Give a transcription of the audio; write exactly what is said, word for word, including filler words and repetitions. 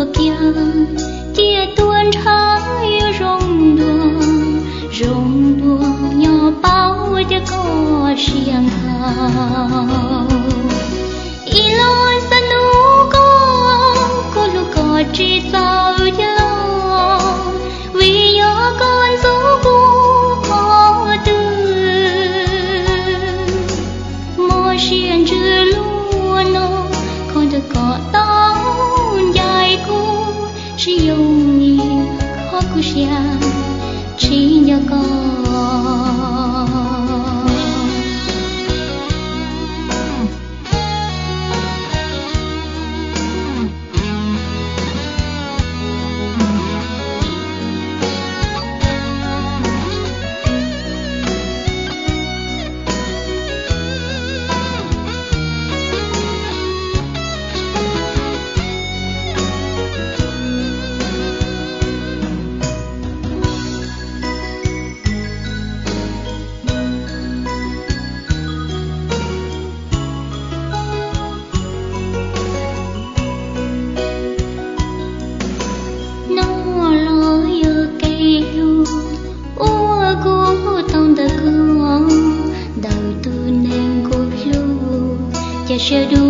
kia kia tuôn thái rong đua rong đua nhỏ bao để có riêng thao y lo sa nu có có lu có chỉ sao ya lo vì nhớ con số cu khó tư mò riêng chưa luôn nó con được có tao dài cô chỉ dùng nhỉ khó cứ riêng chỉ nhớ con should